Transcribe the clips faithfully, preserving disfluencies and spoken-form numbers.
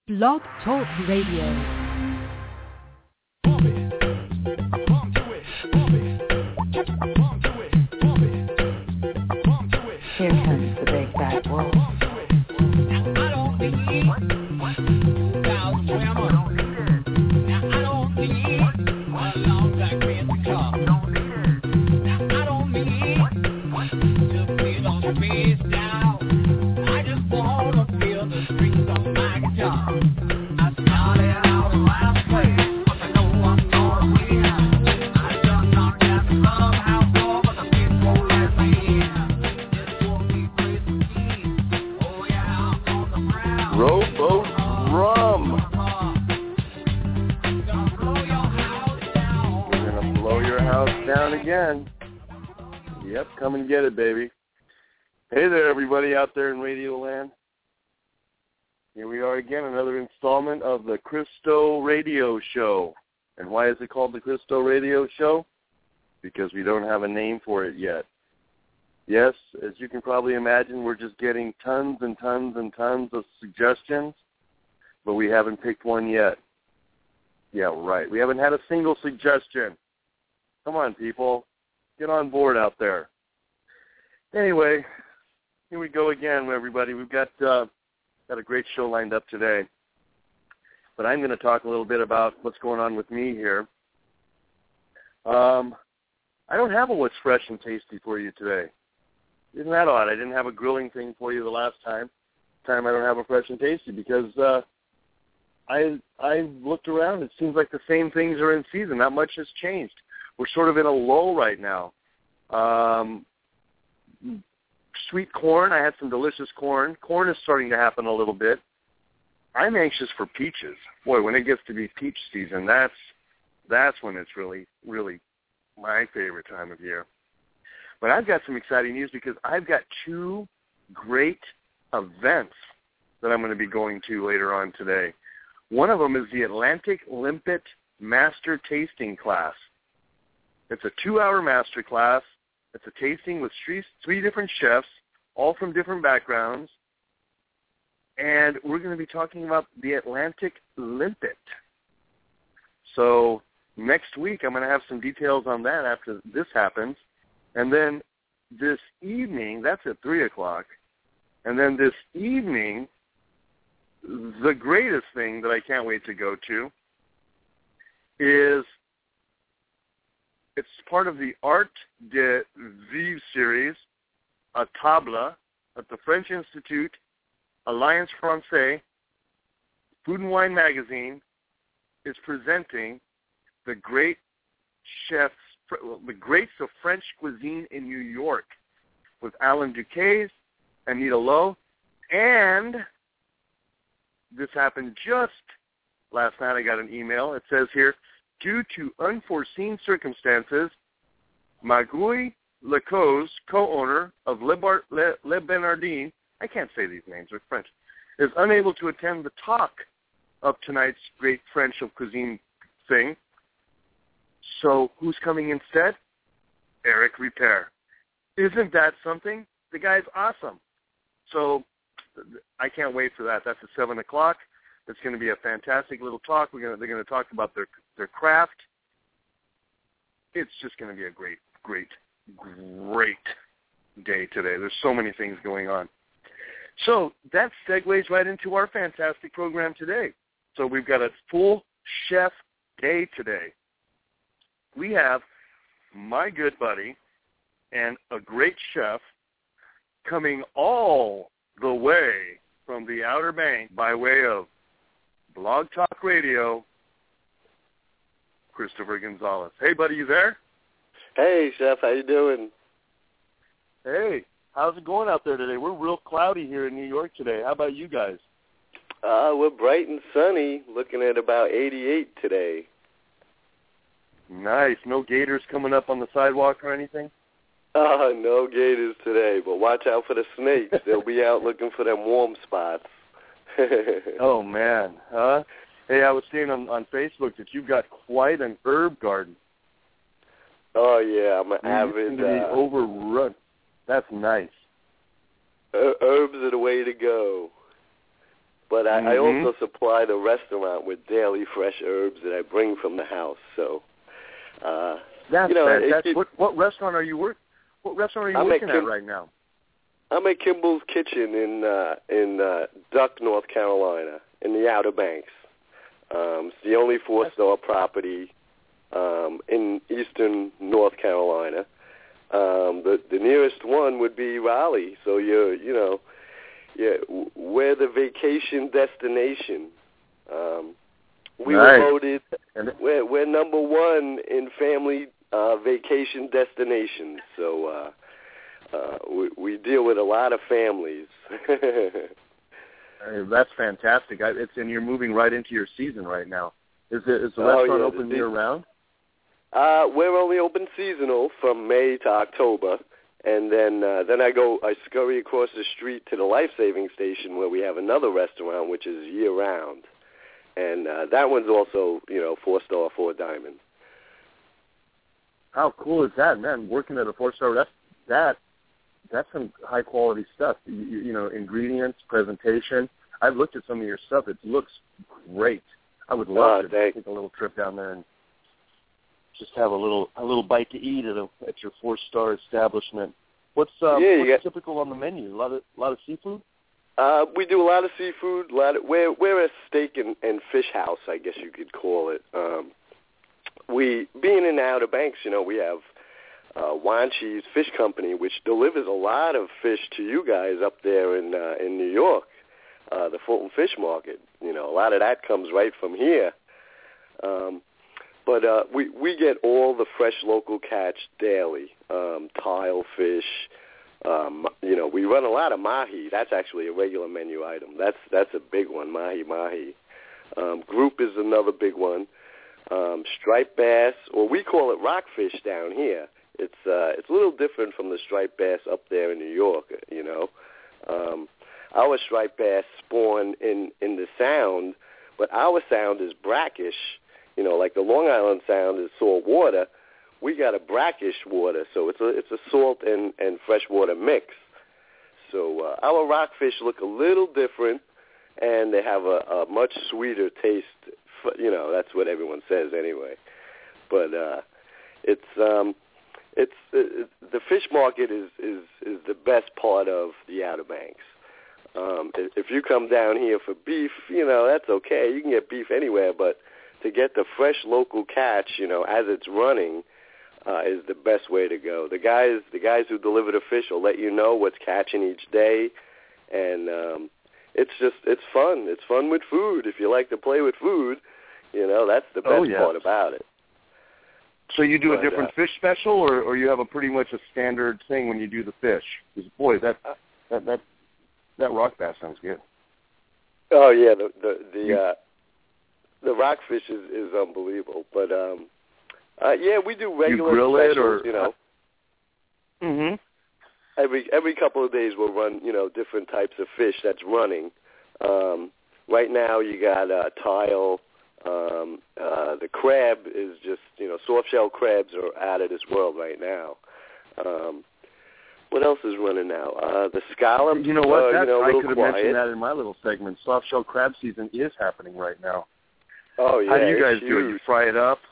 Blog Talk Radio. Here comes the big bad wolf. Again. Yep, come and get it, baby. Hey there, everybody out there in Radio Land. Here we are again, another installment of the Cristo Radio Show. And why is it called the Cristo Radio Show? Because we don't have a name for it yet. Yes, as you can probably imagine, we're just getting tons and tons and tons of suggestions, but we haven't picked one yet. Yeah, right. We haven't had a single suggestion. Come on, people. Get on board out there. Anyway, here we go again, everybody. We've got uh, got a great show lined up today. But I'm going to talk a little bit about what's going on with me here. Um, I don't have a what's fresh and tasty for you today. Isn't that odd? I didn't have a grilling thing for you the last time. This time I don't have a fresh and tasty because uh, I I looked around. It seems like the same things are in season. Not much has changed. We're sort of in a lull right now. Um, sweet corn, I had some delicious corn. Corn is starting to happen a little bit. I'm anxious for peaches. Boy, when it gets to be peach season, that's that's when it's really, really my favorite time of year. But I've got some exciting news because I've got two great events that I'm going to be going to later on today. One of them is the Atlantic Limpet Master Tasting Class. It's a two-hour master class. It's a tasting with three, three different chefs, all from different backgrounds. And we're going to be talking about the Atlantic Limpet. So next week I'm going to have some details on that after this happens. And then this evening, that's at three o'clock. And then this evening, the greatest thing that I can't wait to go to is it's part of the Art de Vivre series, a table at the French Institute, Alliance Francaise, Food and Wine Magazine is presenting the great chefs, the greats of French cuisine in New York with Alain Ducasse, Anita Lowe, and this happened just last night. I got an email. It says here, due to unforeseen circumstances, Magouille Lecause, co-owner of Le, Bar- Le, Le Bernardin, I can't say these names, they're French, is unable to attend the talk of tonight's great French of cuisine thing. So who's coming instead? Eric Ripert. Isn't that something? The guy's awesome. So I can't wait for that. That's at seven o'clock. It's going to be a fantastic little talk. We're going to, they're going to talk about their their craft. It's just going to be a great, great, great day today. There's so many things going on. So that segues right into our fantastic program today. So we've got a full chef day today. We have my good buddy and a great chef coming all the way from the Outer Banks by way of Blog Talk Radio, Christopher Gonzalez. Hey, buddy, you there? Hey, Chef, how you doing? Hey, how's it going out there today? We're real cloudy here in New York today. How about you guys? Uh, we're bright and sunny, looking at about eighty-eight today. Nice. No gators coming up on the sidewalk or anything? Uh, no gators today, but watch out for the snakes. They'll be out looking for them warm spots. Oh, man. Huh? Hey, I was seeing on, on Facebook that you've got quite an herb garden. Oh, yeah. I'm an you avid... seem to be uh, overrun. That's nice. Herbs are the way to go. but I, mm-hmm. I also supply the restaurant with daily fresh herbs that I bring from the house. So, uh, that's you know, fantastic. it, What, what restaurant are you work? What restaurant are you I'm working at, at Kim- right now? I'm at Kimball's Kitchen in uh, in uh, Duck, North Carolina, in the Outer Banks. Um, it's the only four-star property um, in eastern North Carolina. Um, the the nearest one would be Raleigh. So you're you know, yeah, we're the vacation destination. Um, we nice. were voted. We're we're number one in family uh, vacation destinations. So uh, uh, we we deal with a lot of families. Hey, that's fantastic. I, it's and you're moving right into your season right now. Is it is the oh, restaurant yeah, open the, year round? Uh, we're only open seasonal from May to October, and then uh, then I go I scurry across the street to the Life Saving Station where we have another restaurant which is year round, and uh, that one's also you know four star, four diamond. How cool is that, man? Working at a four star restaurant, that that's some high quality stuff. You, you, you know, ingredients, presentation. I've looked at some of your stuff. It looks great. I would love uh, to thanks. take a little trip down there and just have a little a little bite to eat at a at your four star establishment. What's uh, yeah, what's got, typical on the menu? A lot of a lot of seafood. Uh, we do a lot of seafood. A lot of, we're we're a steak and, and fish house, I guess you could call it. Um, we being in the Outer Banks, you know, we have uh, Wanchi's Fish Company, which delivers a lot of fish to you guys up there in uh, in New York, uh, the Fulton Fish Market. You know, a lot of that comes right from here. Um, But uh, we we get all the fresh local catch daily, um, tile fish. Um, you know, we run a lot of mahi. That's actually a regular menu item. That's that's a big one, mahi mahi. Um, group is another big one. Um, striped bass, or we call it rockfish down here. It's uh, it's a little different from the striped bass up there in New York. You know, um, our striped bass spawn in in the Sound, but our Sound is brackish. You know, like the Long Island Sound is salt water, we got a brackish water, so it's a it's a salt and, and freshwater mix. So uh, our rockfish look a little different, and they have a, a much sweeter taste. You know, that's what everyone says anyway. But uh, it's um, it's it, the fish market is, is is the best part of the Outer Banks. Um, if you come down here for beef, you know that's okay. You can get beef anywhere, but to get the fresh local catch, you know, as it's running, uh, is the best way to go. The guys, the guys who deliver the fish will let you know what's catching each day, and um, it's just it's fun. It's fun with food. If you like to play with food, you know, that's the best oh, yes. part about it. So you do but, a different uh, fish special, or, or you have a pretty much a standard thing when you do the fish? Because boy, that that that that rock bass sounds good. Oh yeah, the the the. You, uh, The rockfish is, is unbelievable, but um, uh, yeah, we do regular you grill specials. It or, you know, mm-hmm. every every couple of days we'll run you know different types of fish that's running. Um, right now you got uh, tile. Um, uh, the crab is just you know soft shell crabs are out of this world right now. Um, what else is running now? Uh, the scallops. You know what? Uh, That's, you know, a I little could have quiet. mentioned that in my little segment. Soft shell crab season is happening right now. Oh yeah. How do you guys it's do huge. it? You fry it up?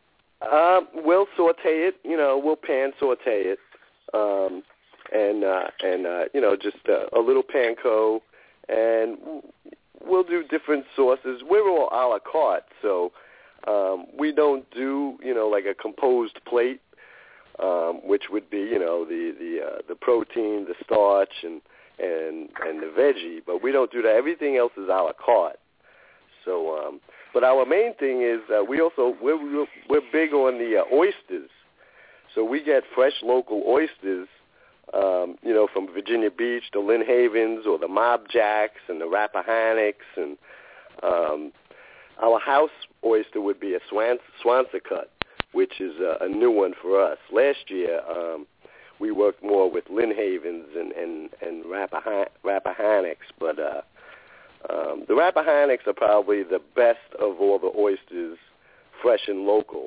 Um, we'll saute it. You know, we'll pan saute it, um, and uh, and uh, you know, just uh, a little panko, and we'll do different sauces. We're all a la carte, so um, we don't do you know like a composed plate, um, which would be you know the the uh, the protein, the starch, and and and the veggie. But we don't do that. Everything else is a la carte. So. Um, But our main thing is uh, we also we're we're big on the uh, oysters, so we get fresh local oysters, um, you know, from Virginia Beach, the Lynn Havens, or the Mob Jacks, and the Rappahannocks, and um, our house oyster would be a Swans- Swansea, which is a, a new one for us. Last year, um, we worked more with Lynn Havens and and and Rappahan- Rappahannocks, but. Uh, Um, the Rappahannocks are probably the best of all the oysters, fresh and local.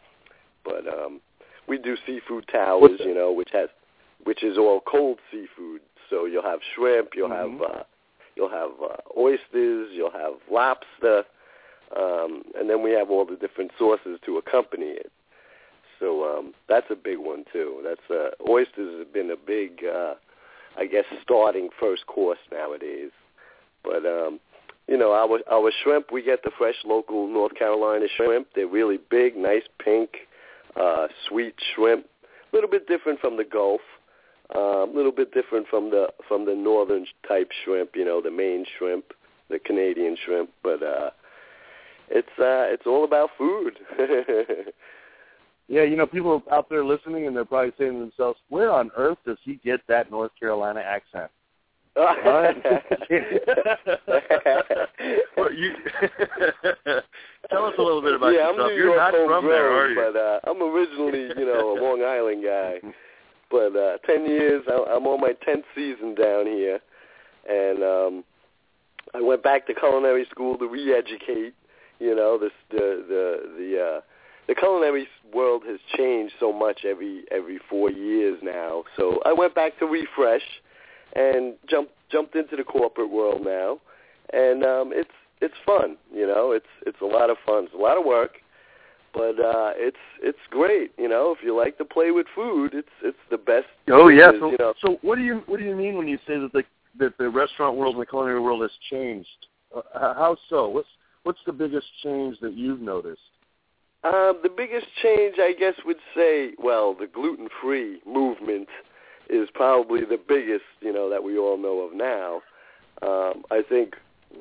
But um, we do seafood towers, you know, which has, which is all cold seafood. So you'll have shrimp, you'll mm-hmm. have, uh, you'll have uh, oysters, you'll have lobster, um, and then we have all the different sauces to accompany it. So um, that's a big one too. That's uh, oysters have been a big, uh, I guess, starting first course nowadays. But um, you know, our our shrimp, we get the fresh local North Carolina shrimp. They're really big, nice pink, uh, sweet shrimp. A little bit different from the Gulf. Uh, a little bit different from the from the northern type shrimp. You know, the Maine shrimp, the Canadian shrimp. But uh, it's uh, it's all about food. Yeah, you know, people out there listening, and they're probably saying to themselves, where on earth does he get that North Carolina accent? Well, you tell us a little bit about yeah, yourself. I'm New You're York not from grown, there, are you? But uh, I'm originally, you know, a Long Island guy. But uh, ten years, I'm on my tenth season down here. And um, I went back to culinary school to re-educate. You know, this, the, the, the, uh, The culinary world has changed so much every every four years now. So I went back to refresh and jumped jumped into the corporate world now, and um, it's it's fun. You know, it's it's a lot of fun. It's a lot of work, but uh, it's it's great. You know, if you like to play with food, it's it's the best. Oh yeah. So, you know. so what do you what do you mean when you say that the that the restaurant world and the culinary world has changed? Uh, how so? What's what's the biggest change that you've noticed? Um, the biggest change, I guess, would say, well, the gluten-free movement is probably the biggest, you know, that we all know of now. Um, I think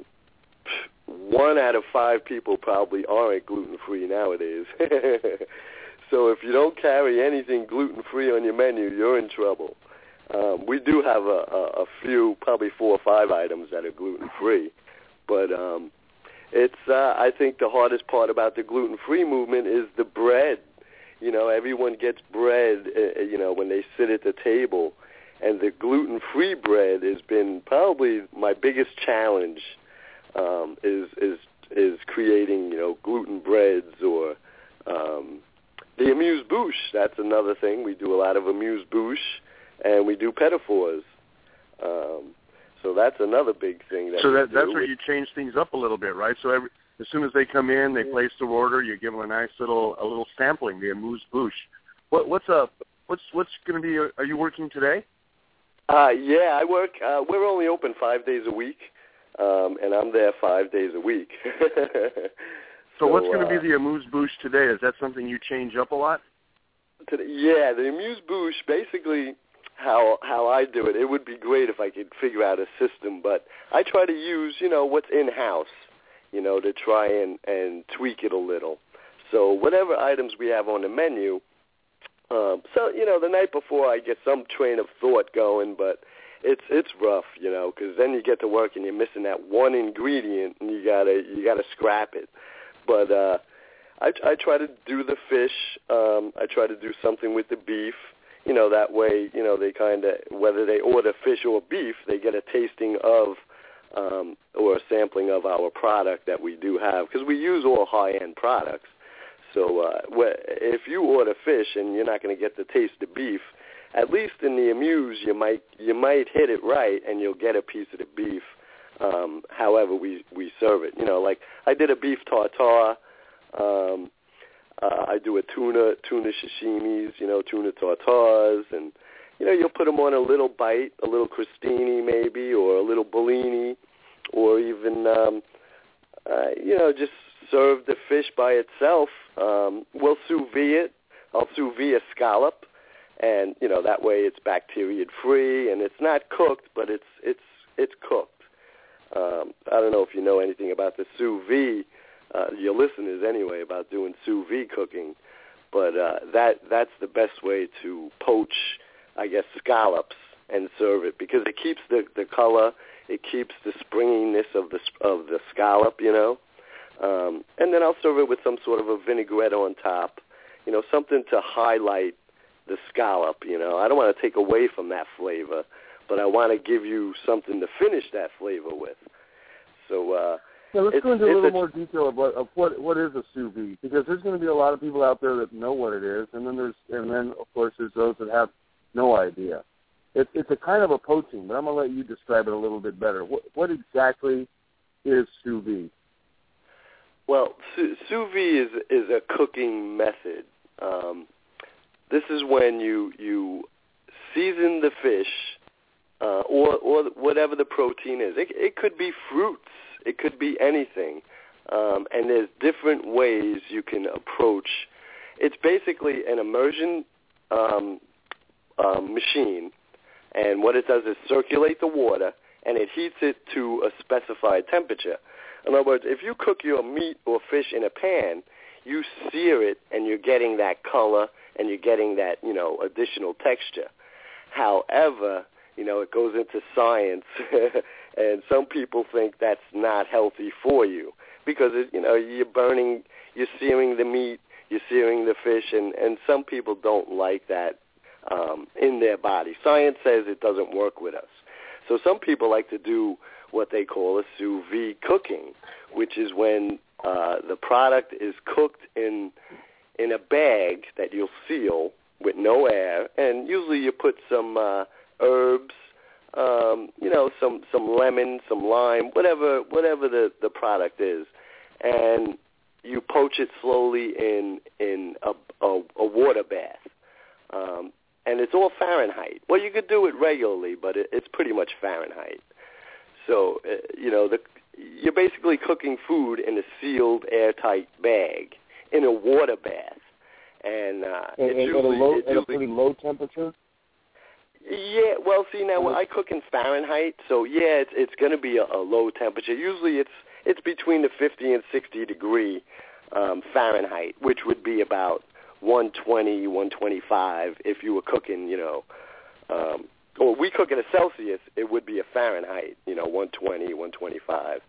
one out of five people probably aren't gluten-free nowadays. So if you don't carry anything gluten-free on your menu, you're in trouble. Um, we do have a, a, a few, probably four or five items that are gluten-free, but um, It's, uh, I think the hardest part about the gluten-free movement is the bread. You know, everyone gets bread, uh, you know, when they sit at the table. And the gluten-free bread has been probably my biggest challenge, um, is, is, is creating, you know, gluten breads or um, the amuse-bouche. That's another thing. We do a lot of amuse-bouche, and we do petit-fours. Um So that's another big thing. That so that, do. that's where you change things up a little bit, right? So every, as soon as they come in, they place their order. You give them a nice little a little sampling, the amuse-bouche. What, what's up? What's what's going to be? Are you working today? Uh, yeah, I work. Uh, we're only open five days a week, um, and I'm there five days a week. so, so what's going to uh, be the amuse-bouche today? Is that something you change up a lot? Today, yeah, the amuse-bouche basically. How how I do it. It would be great if I could figure out a system, but I try to use, you know, what's in-house, you know, to try and, and tweak it a little. So whatever items we have on the menu, um, so, you know, the night before I get some train of thought going, but it's it's rough, you know, because then you get to work and you're missing that one ingredient and you gotta you gotta scrap it. But uh, I, I try to do the fish. Um, I try to do something with the beef. You know, that way, you know, they kind of, whether they order fish or beef, they get a tasting of um, or a sampling of our product that we do have, because we use all high-end products. So uh, if you order fish and you're not going to get the taste of beef, at least in the amuse, you might you might hit it right and you'll get a piece of the beef. Um, however, we we serve it. You know, like I did a beef tartare. Um, Uh, I do a tuna, tuna sashimis, you know, tuna tartares, and, you know, you'll put them on a little bite, a little crostini maybe, or a little bellini, or even, um, uh, you know, just serve the fish by itself. Um, we'll sous vide it. I'll sous vide a scallop, and, you know, that way it's bacteria-free, and it's not cooked, but it's it's it's cooked. Um, I don't know if you know anything about the sous vide. Uh, your listeners anyway about doing sous vide cooking, but uh, that that's the best way to poach, I guess, scallops and serve it, because it keeps the, the color, it keeps the springiness of the of the scallop, you know. Um, and then I'll serve it with some sort of a vinaigrette on top, you know, something to highlight the scallop. You know, I don't want to take away from that flavor, but I want to give you something to finish that flavor with. So. Uh, So let's it's, go into a little a, more detail about of what what is a sous vide, because there's going to be a lot of people out there that know what it is, and then there's and then of course there's those that have no idea. it, it's a kind of a protein, but I'm going to let you describe it a little bit better. What, what exactly is sous vide? Well, sous, sous vide is is a cooking method. Um, this is when you you season the fish, uh, or or whatever the protein is. It, it could be fruits. It could be anything. Um, and there's different ways you can approach. It's basically an immersion um, um, machine, and what it does is circulate the water, and it heats it to a specified temperature. In other words, if you cook your meat or fish in a pan, you sear it, and you're getting that color, and you're getting that, you know, additional texture. However, you know, it goes into science, and some people think that's not healthy for you because, it, you know, you're burning, you're searing the meat, you're searing the fish, and, and some people don't like that um, in their body. Science says it doesn't work with us. So some people like to do what they call a sous vide cooking, which is when uh, the product is cooked in in a bag that you'll seal with no air, and usually you put some uh, herbs, um, you know, some, some lemon, some lime, whatever whatever the, the product is, and you poach it slowly in in a, a, a water bath. Um, and it's all Fahrenheit. Well, you could do it regularly, but it, it's pretty much Fahrenheit. So, uh, you know, the, you're basically cooking food in a sealed, airtight bag in a water bath. And, uh, and, it's and usually, at, a low, it's at a usually, pretty low temperature? Yeah, well, see, now when I cook in Fahrenheit, so, yeah, it's, it's going to be a, a low temperature. Usually it's it's between the fifty and sixty degree um, Fahrenheit, which would be about one twenty, one twenty-five if you were cooking, you know, um, or we cook in a Celsius, it would be a Fahrenheit, you know, one twenty, one twenty-five.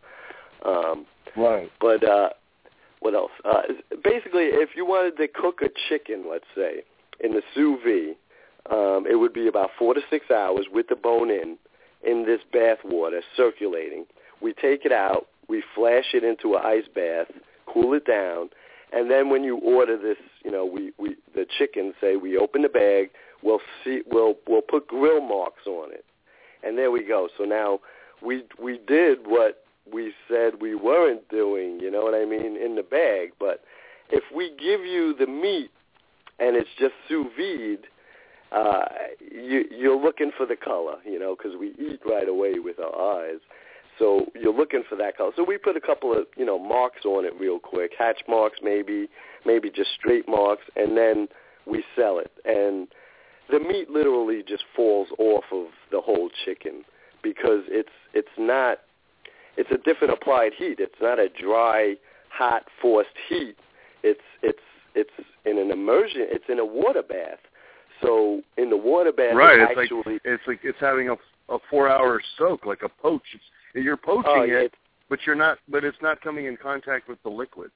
Um, right. But uh, what else? Uh, basically, if you wanted to cook a chicken, let's say, in the sous vide, um, it would be about four to six hours with the bone in, in this bath water circulating. We take it out, we flash it into an ice bath, cool it down, and then when you order this, you know, we, we the chicken, say, we open the bag, we'll see, we'll we'll put grill marks on it, and there we go. So now we we did what we said we weren't doing, you know what I mean, in the bag. But if we give you the meat and it's just sous vide, uh, you, you're looking for the color, you know, because we eat right away with our eyes. So you're looking for that color. So we put a couple of, you know, marks on it real quick, hatch marks maybe, maybe just straight marks, and then we sell it. And the meat literally just falls off of the whole chicken because it's it's not, it's a different applied heat. It's not a dry, hot, forced heat. It's it's it's in an immersion. It's in a water bath. So in the water bath, right? It's, It's actually like it's like it's having a a four-hour soak, like a poach. It's, you're poaching oh, yeah, it, but you're not. But it's not coming in contact with the liquid.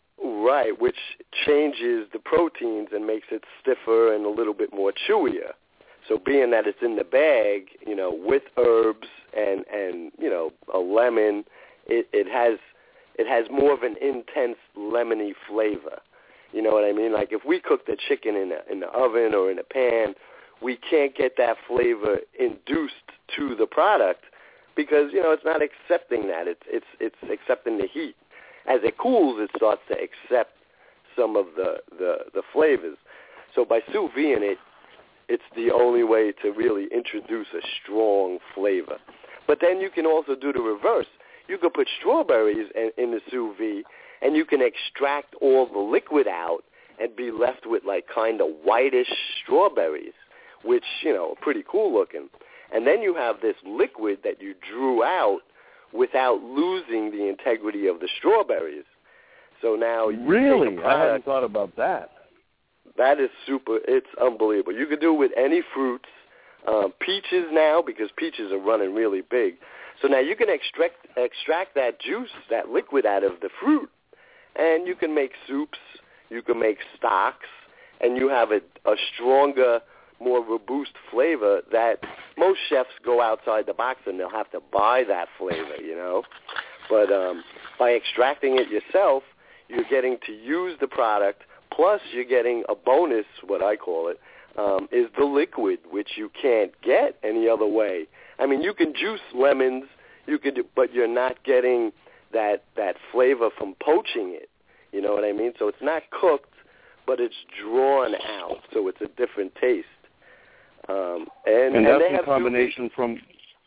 Right, which changes the proteins and makes it stiffer and a little bit more chewier. So being that it's in the bag, you know, with herbs and, and you know, a lemon, it, it has it has more of an intense lemony flavor. You know what I mean? Like if we cook the chicken in a, in the oven or in a pan, we can't get that flavor induced to the product because, you know, it's not accepting that. It's it's it's accepting the heat. As it cools, it starts to accept some of the, the, the flavors. So by sous videing it, it's the only way to really introduce a strong flavor. But then you can also do the reverse. You could put strawberries in, in the sous vide, and you can extract all the liquid out and be left with like kind of whitish strawberries, which, you know, are pretty cool looking. And then you have this liquid that you drew out without losing the integrity of the strawberries. So now you really, take a product, I hadn't thought about that. That is super. It's unbelievable. You could do it with any fruits, um, peaches now because peaches are running really big. So now you can extract extract that juice, that liquid out of the fruit, and you can make soups. You can make stocks, and you have a, a stronger, more robust flavor that most chefs go outside the box and they'll have to buy that flavor, you know. But um, by extracting it yourself, you're getting to use the product, plus you're getting a bonus, what I call it, um, is the liquid, which you can't get any other way. I mean, you can juice lemons, you could, but you're not getting that that flavor from poaching it. You know what I mean? So it's not cooked, but it's drawn out, so it's a different taste. Um, and, and and that's they in have combination from.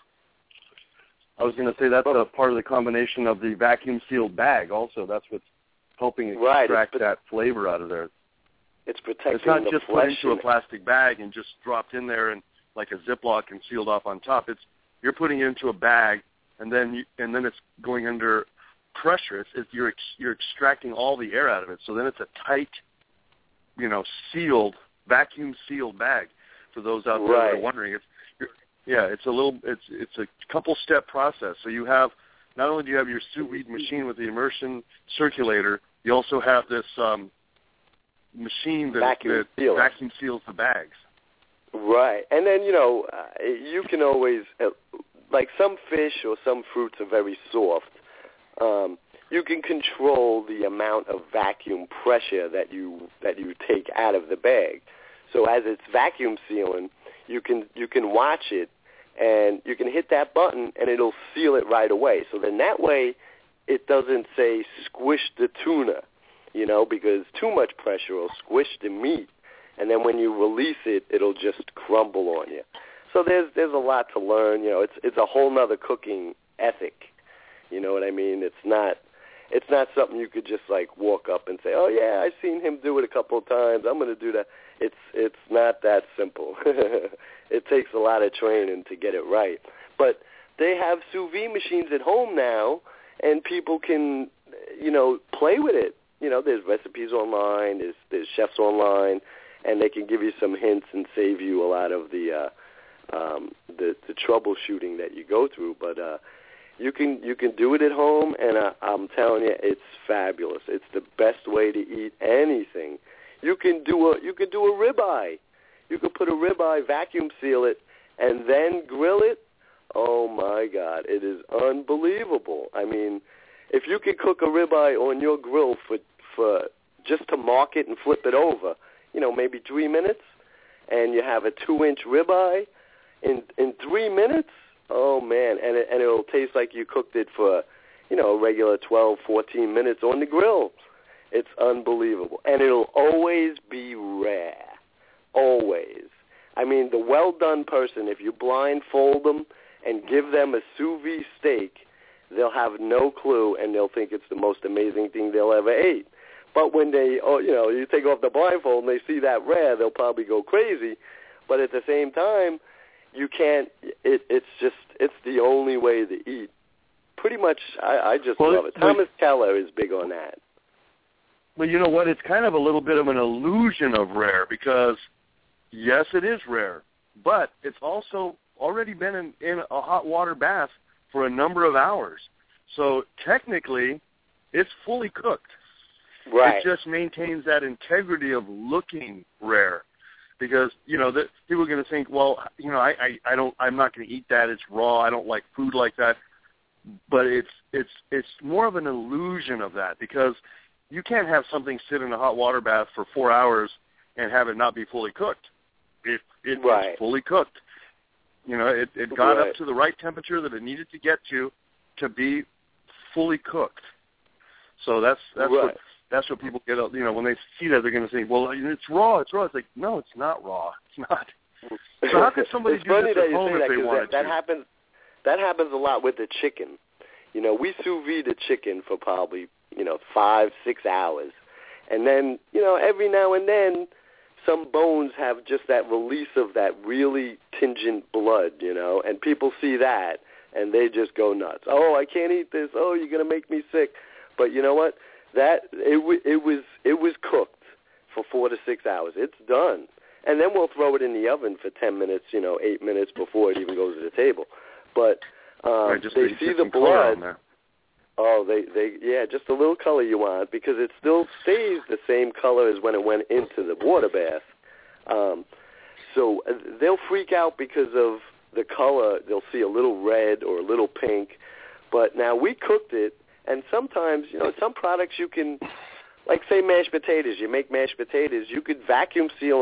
I was going to say that's a part of the combination of the vacuum sealed bag. Also, that's what's helping extract right, that flavor out of there. It's protecting It's not the just flesh put into a plastic bag and just dropped in there and like a Ziploc and sealed off on top. It's you're putting it into a bag and then you, and then it's going under pressure. It's, it's you're ex, you're extracting all the air out of it. So then it's a tight, you know, sealed vacuum sealed bag. For those out there right. that are wondering, it's yeah, it's a little it's it's a couple step process. So you have not only do you have your sous vide machine with the immersion circulator, you also have this um, machine that vacuum, that vacuum seals the bags. Right, and then you know uh, you can always uh, like some fish or some fruits are very soft. Um, you can control the amount of vacuum pressure that you that you take out of the bag. So as it's vacuum sealing, you can you can watch it, and you can hit that button, and it'll seal it right away. So then that way, it doesn't say squish the tuna, you know, because too much pressure will squish the meat, and then when you release it, it'll just crumble on you. So there's there's a lot to learn. You know, it's it's a whole nother cooking ethic. You know what I mean? It's not it's not something you could just like walk up and say, oh yeah, I've seen him do it a couple of times. I'm going to do that. It's it's not that simple. It takes a lot of training to get it right. But they have sous vide machines at home now, and people can, you know, play with it. You know, there's recipes online, there's, there's chefs online, and they can give you some hints and save you a lot of the uh, um, the, the troubleshooting that you go through. But uh, you can you can do it at home, and uh, I'm telling you, it's fabulous. It's the best way to eat anything. You can do a you can do a ribeye. You can put a ribeye, vacuum seal it, and then grill it. Oh my God, it is unbelievable. I mean, if you can cook a ribeye on your grill for for just to mark it and flip it over, you know, maybe three minutes, and you have a two-inch ribeye in in three minutes. Oh man, and it, and it'll taste like you cooked it for, you know, a regular twelve, fourteen minutes on the grill. It's unbelievable. And it'll always be rare. Always. I mean, the well-done person, if you blindfold them and give them a sous vide steak, they'll have no clue, and they'll think it's the most amazing thing they'll ever eat. But when they, oh, you know, you take off the blindfold and they see that rare, they'll probably go crazy. But at the same time, you can't, it, it's just, it's the only way to eat. Pretty much, I, I just well, love it. Thomas Keller is big on that. Well, you know what? It's kind of a little bit of an illusion of rare because, yes, it is rare, but it's also already been in, in a hot water bath for a number of hours. So technically, it's fully cooked. Right. It just maintains that integrity of looking rare because, you know, that people are going to think, well, you know, I, I, I don't, I'm not going to eat that. It's raw. I don't like food like that. But it's it's it's more of an illusion of that because you can't have something sit in a hot water bath for four hours and have it not be fully cooked. It, it right. It's fully cooked. You know, it, it got right. up to the right temperature that it needed to get to to be fully cooked. So that's that's right. what that's what people get. You know, when they see that, they're going to say, "Well, it's raw. It's raw." It's like, no, it's not raw. It's not. So how could somebody it's do funny this that at you home say if that, they 'cause wanted that, that to? happens. That happens a lot with the chicken. You know, we sous vide the chicken for probably, you know, five, six hours. And then, you know, every now and then some bones have just that release of that really tingent blood, you know, and people see that and they just go nuts. Oh, I can't eat this. Oh, you're going to make me sick. But you know what? That it, w- it was it was cooked for four to six hours. It's done. And then we'll throw it in the oven for ten minutes, you know, eight minutes before it even goes to the table. But um, right, just they to see get the some color on blood. there. Oh, they, they, yeah, just a little color you want because it still stays the same color as when it went into the water bath. Um, so uh, they'll freak out because of the color. They'll see a little red or a little pink. But now we cooked it, and sometimes, you know, some products you can, like say mashed potatoes. You make mashed potatoes. You could vacuum seal them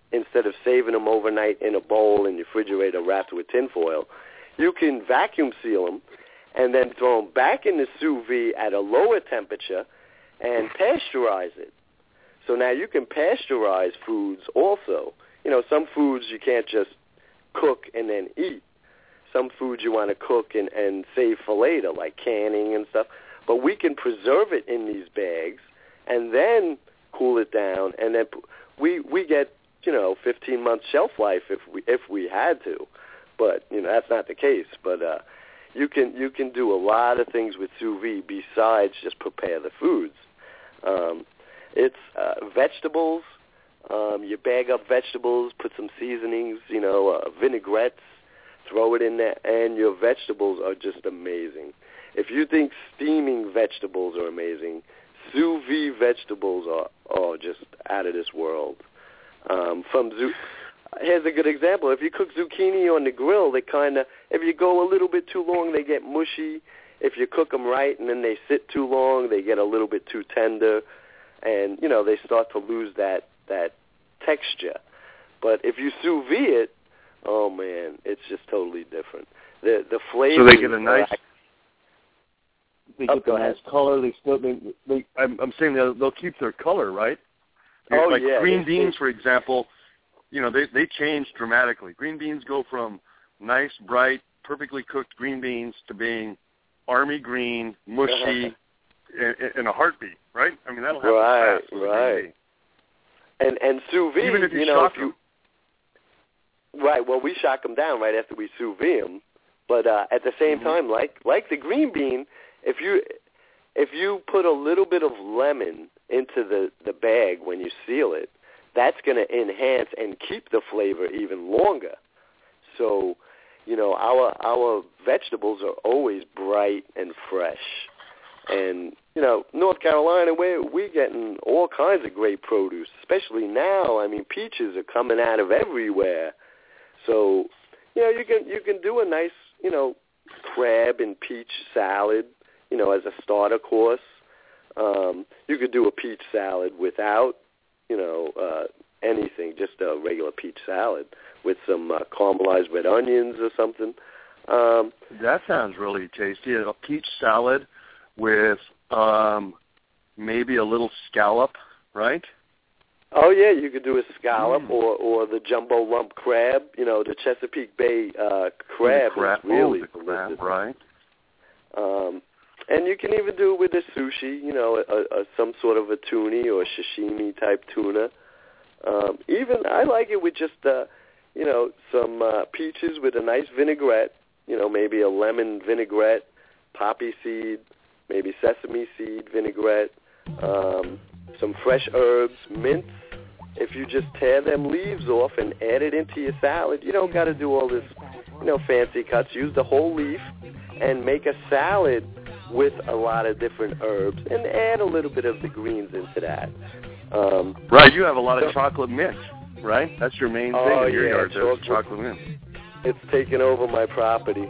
instead of saving them overnight in a bowl in your refrigerator wrapped with tinfoil. You can vacuum seal them and then throw them back in the sous vide at a lower temperature and pasteurize it. So now you can pasteurize foods also. You know, some foods you can't just cook and then eat. Some foods you want to cook and, and save for later, like canning and stuff. But we can preserve it in these bags and then cool it down, and then we we get, you know, fifteen months shelf life if we if we had to. But, you know, that's not the case. But uh, you can you can do a lot of things with sous vide besides just prepare the foods. Um, it's uh, vegetables. Um, you bag up vegetables, put some seasonings, you know, uh, vinaigrettes, throw it in there, and your vegetables are just amazing. If you think steaming vegetables are amazing, sous vide vegetables are, are just out of this world. Um, from zu- Here's a good example. If you cook zucchini on the grill, they kind of, if you go a little bit too long, they get mushy. If you cook them right and then they sit too long, they get a little bit too tender. And, you know, they start to lose that, that texture. But if you sous vide it, oh, man, it's just totally different. The the flavor. So they get a nice, uh, they get oh, a nice color. They still, they, they, I'm, I'm saying they'll, they'll keep their color, right? Oh, like yeah. green they, beans, they, for example, you know, they, they change dramatically. Green beans go from nice, bright, perfectly cooked green beans to being army green, mushy, in, in a heartbeat, right? I mean, that'll happen right, fast. Right, And and sous vide, even if you, you know, shock if you, them. Right, well, we shock them down right after we sous vide them. But uh, at the same mm-hmm. time, like like the green bean, if you if you put a little bit of lemon into the, the bag when you seal it, that's going to enhance and keep the flavor even longer. So, you know, our our vegetables are always bright and fresh. And, you know, North Carolina, we're, we're getting all kinds of great produce, especially now. I mean, peaches are coming out of everywhere. So, you know, you can you can do a nice, you know, crab and peach salad, you know, as a starter course. Um, you could do a peach salad without, you know, uh, anything, just a regular peach salad with some uh, caramelized red onions or something. Um, that sounds really tasty. A peach salad with um, maybe a little scallop, right? Oh, yeah, you could do a scallop mm. or, or the jumbo lump crab. You know, the Chesapeake Bay uh, crab, crab is really oh, the delicious. Crab, right. Um, and you can even do it with a sushi, you know, a, a, some sort of a tuna or sashimi-type tuna. Um, even, I like it with just, uh, you know, some uh, peaches with a nice vinaigrette, you know, maybe a lemon vinaigrette, poppy seed, maybe sesame seed vinaigrette, um, some fresh herbs, mints. If you just tear them leaves off and add it into your salad, you don't got to do all this, you know, fancy cuts. Use the whole leaf and make a salad with a lot of different herbs and add a little bit of the greens into that. Um, right, you have a lot of so, chocolate mint, right? That's your main thing oh, in your yeah, yard, there's chocolate, chocolate mint. It's taken over my property.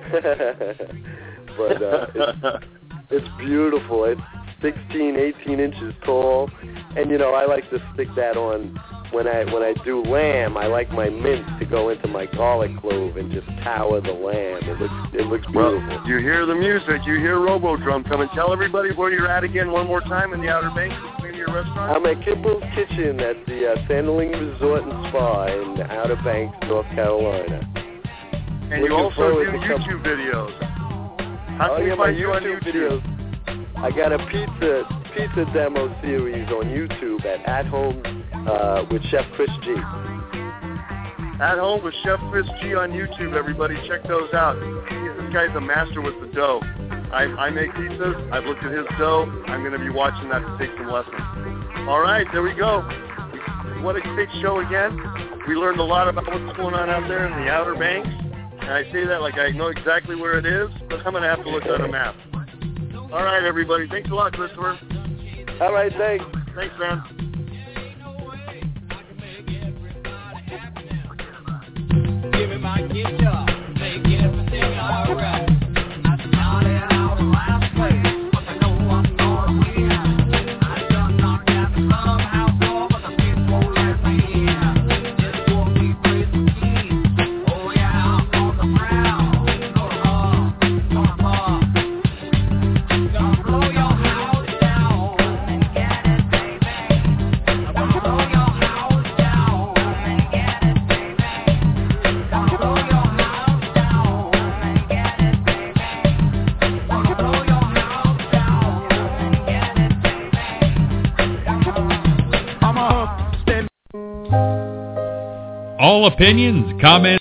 But uh, it's, it's beautiful. It's sixteen, eighteen inches tall. And, you know, I like to stick that on when I when I do lamb. I like my mint to go into my garlic clove and just tower the lamb. It looks it looks beautiful. Well, you hear the music. You hear Robodrum coming. Tell everybody where you're at again one more time in the Outer Banks between your restaurant. I'm at Kimball's Kitchen at the uh, Sandling Resort and Spa in the Outer Banks, North Carolina. And Looking you also do come... YouTube videos. How oh, can yeah, you my find you on YouTube YouTube? videos. I got a pizza pizza demo series on YouTube at At Home uh, with Chef Chris G. At Home with Chef Chris G on YouTube, everybody. Check those out. This guy's a master with the dough. I, I make pizzas. I've looked at his dough. I'm going to be watching that to take some lessons. All right, there we go. What a great show again. We learned a lot about what's going on out there in the Outer Banks. And I say that like I know exactly where it is, but I'm going to have to look at a map. All right, everybody. Thanks a lot, Christopher. All right, thanks. Thanks, man. Give me my guitar, make everything all right. I started out in last place, but I know I'm gonna win. I done knocked out the clubhouse door, but the people let me in. Just All opinions, comments,